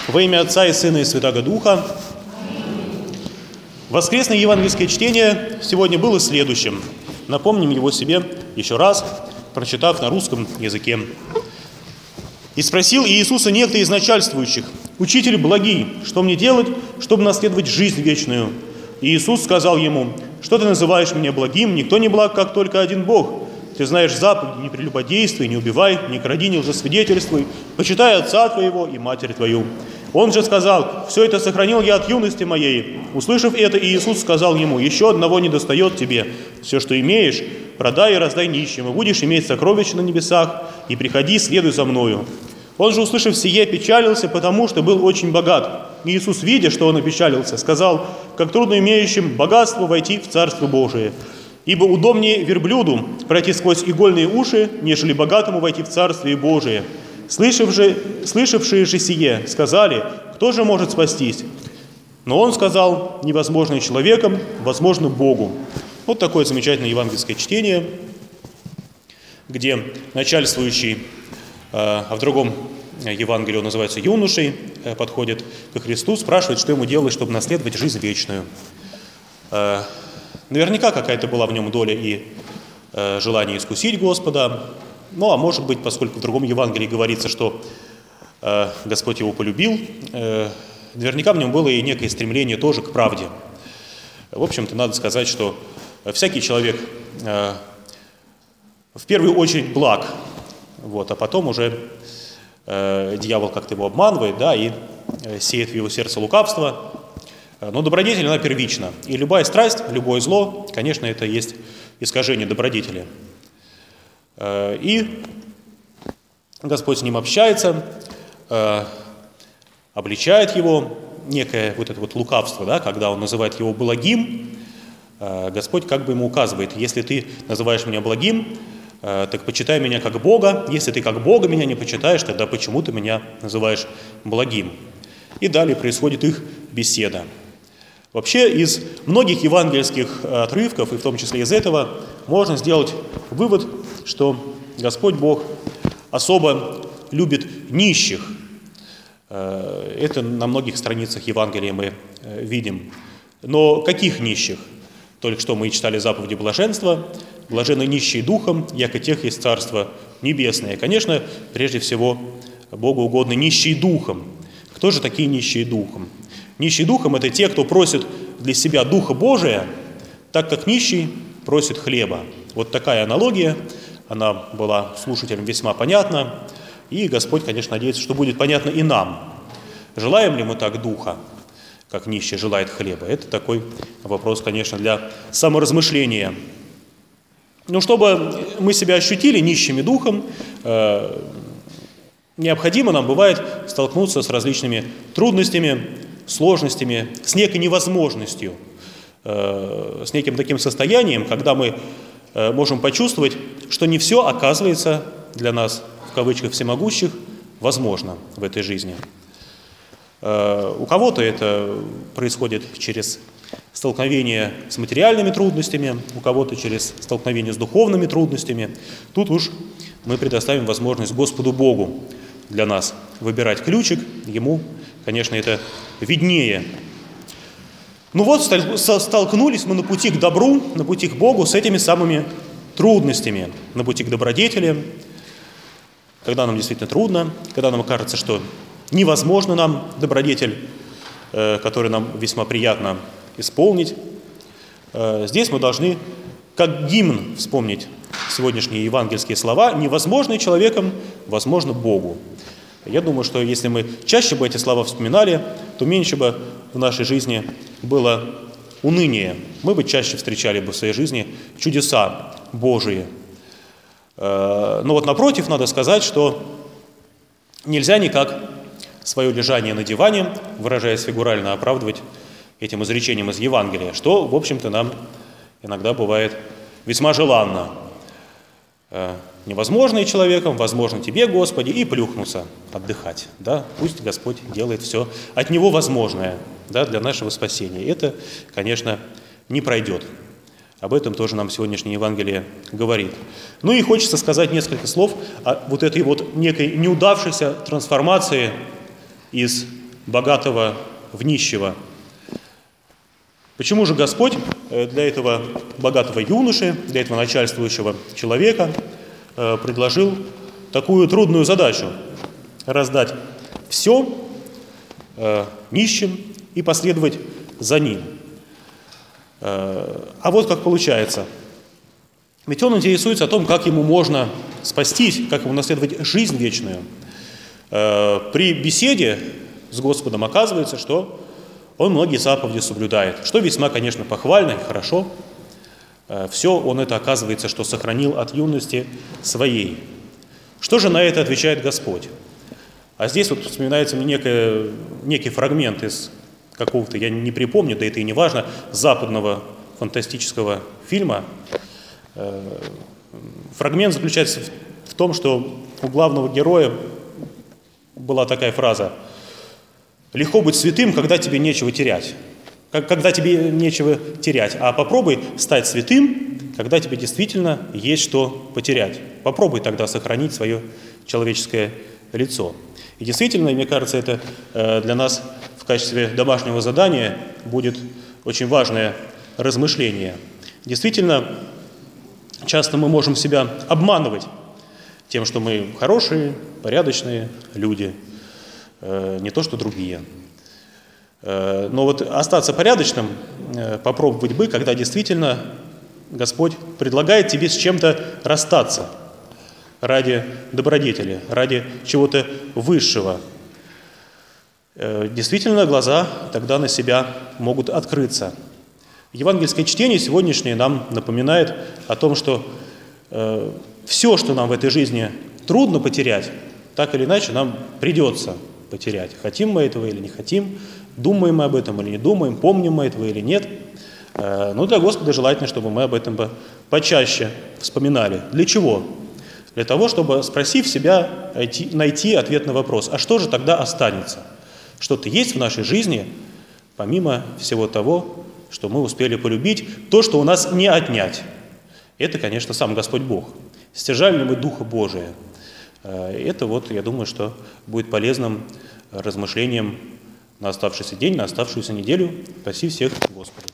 Во имя Отца и Сына и Святаго Духа. Воскресное евангельское чтение сегодня было следующим. Напомним его себе еще раз, прочитав на русском языке. «И спросил Иисуса некто из начальствующих: Учитель благий, что мне делать, чтобы наследовать жизнь вечную? И Иисус сказал ему: Что ты называешь меня благим? Никто не благ, как только один Бог. Ты знаешь заповеди: не прелюбодействуй, не убивай, не кради, не лжесвидетельствуй, почитай отца твоего и матерь твою. Он же сказал: Все это сохранил я от юности моей. Услышав это, Иисус сказал ему: Еще одного недостает тебе. Все, что имеешь, продай и раздай нищим, и будешь иметь сокровища на небесах, и приходи, следуй за мною. Он же, услышав сие, печалился, потому что был очень богат. Иисус, видя, что он опечалился, сказал: Как трудно имеющим богатство войти в Царство Божие. Ибо удобнее верблюду пройти сквозь игольные уши, нежели богатому войти в Царствие Божие. Слышавшие же сие сказали: Кто же может спастись? Но он сказал: Невозможно человеком, возможно Богу». Вот такое замечательное евангельское чтение, где начальствующий, а в другом Евангелии он называется юношей, подходит ко Христу, спрашивает, что ему делать, чтобы наследовать жизнь вечную. Наверняка какая-то была в нем доля и желание искусить Господа. Ну, а может быть, поскольку в другом Евангелии говорится, что Господь его полюбил, наверняка в нем было и некое стремление тоже к правде. В общем-то, надо сказать, что всякий человек в первую очередь благ, а потом уже дьявол как-то его обманывает, да, и сеет в его сердце лукавство. Но добродетель, она первична. И любая страсть, любое зло, конечно, это есть искажение добродетели. И Господь с ним общается, обличает его, некое вот это вот лукавство, да, когда он называет его благим, Господь как бы ему указывает: если ты называешь меня благим, так почитай меня как Бога. Если ты как Бога меня не почитаешь, тогда почему ты меня называешь благим? И далее происходит их беседа. Вообще из многих евангельских отрывков, и в том числе из этого, можно сделать вывод, что Господь Бог особо любит нищих. Это на многих страницах Евангелия мы видим. Но каких нищих? Только что мы читали заповеди блаженства. Блаженны нищие духом, яко тех есть Царство Небесное. Конечно, прежде всего, Богу угодны нищие духом. Кто же такие нищие духом? Нищие духом – это те, кто просит для себя Духа Божия, так как нищий просит хлеба. Вот такая аналогия, она была слушателям весьма понятна, и Господь, конечно, надеется, что будет понятно и нам. Желаем ли мы так Духа, как нищий желает хлеба? Это такой вопрос, конечно, для саморазмышления. Но чтобы мы себя ощутили нищими духом, необходимо нам бывает столкнуться с различными трудностями, сложностями, с некой невозможностью, с неким таким состоянием, когда мы можем почувствовать, что не все оказывается для нас, в кавычках, всемогущих, возможно в этой жизни. У кого-то это происходит через столкновение с материальными трудностями, у кого-то через столкновение с духовными трудностями. Тут уж мы предоставим возможность Господу Богу для нас выбирать ключик, Ему, конечно, это виднее. Ну вот, столкнулись мы на пути к добру, на пути к Богу с этими самыми трудностями, на пути к добродетели, когда нам действительно трудно, когда нам кажется, что невозможно нам добродетель, который нам весьма приятно исполнить. Здесь мы должны, как гимн, вспомнить сегодняшние евангельские слова: «Невозможное человеком, возможно Богу». Я думаю, что если мы чаще бы эти слова вспоминали, то меньше бы в нашей жизни было уныния. Мы бы чаще встречали бы в своей жизни чудеса Божии. Но вот напротив, надо сказать, что нельзя никак свое лежание на диване, выражаясь фигурально, оправдывать этим изречением из Евангелия, что, в общем-то, нам иногда бывает весьма желанно. Невозможно и человеком, возможно тебе, Господи, и плюхнуться, отдыхать. Да? Пусть Господь делает все от Него возможное, да, для нашего спасения. Это, конечно, не пройдет. Об этом тоже нам сегодняшнее Евангелие говорит. Ну и хочется сказать несколько слов о вот этой вот некой неудавшейся трансформации из богатого в нищего. Почему же Господь для этого богатого юноши, для этого начальствующего человека предложил такую трудную задачу – раздать все нищим и последовать за ним? А вот как получается. Ведь он интересуется о том, как ему можно спастись, как ему наследовать жизнь вечную. При беседе с Господом оказывается, что он многие заповеди соблюдает, что весьма, конечно, похвально и хорошо. Все он это, оказывается, что сохранил от юности своей. Что же на это отвечает Господь? А здесь вот вспоминается мне некий фрагмент из какого-то, я не припомню, да это и не важно, западного фантастического фильма. Фрагмент заключается в том, что у главного героя была такая фраза: «Легко быть святым, когда тебе нечего терять». Когда тебе нечего терять. А попробуй стать святым, когда тебе действительно есть что потерять. Попробуй тогда сохранить свое человеческое лицо. И действительно, мне кажется, это для нас в качестве домашнего задания будет очень важное размышление. Действительно, часто мы можем себя обманывать тем, что мы хорошие, порядочные люди, не то что другие. Но вот остаться порядочным попробовать бы, когда действительно Господь предлагает тебе с чем-то расстаться ради добродетели, ради чего-то высшего. Действительно, глаза тогда на себя могут открыться. Евангельское чтение сегодняшнее нам напоминает о том, что все, что нам в этой жизни трудно потерять, так или иначе нам придется потерять. Хотим мы этого или не хотим, думаем мы об этом или не думаем, помним мы этого или нет. Но для Господа желательно, чтобы мы об этом почаще вспоминали. Для чего? Для того, чтобы, спросив себя, найти ответ на вопрос: а что же тогда останется? Что-то есть в нашей жизни, помимо всего того, что мы успели полюбить, то, что у нас не отнять. Это, конечно, сам Господь Бог. Стяжали ли мы Духа Божия? Это вот, я думаю, что будет полезным размышлением на оставшийся день, на оставшуюся неделю. Спаси всех, Господи.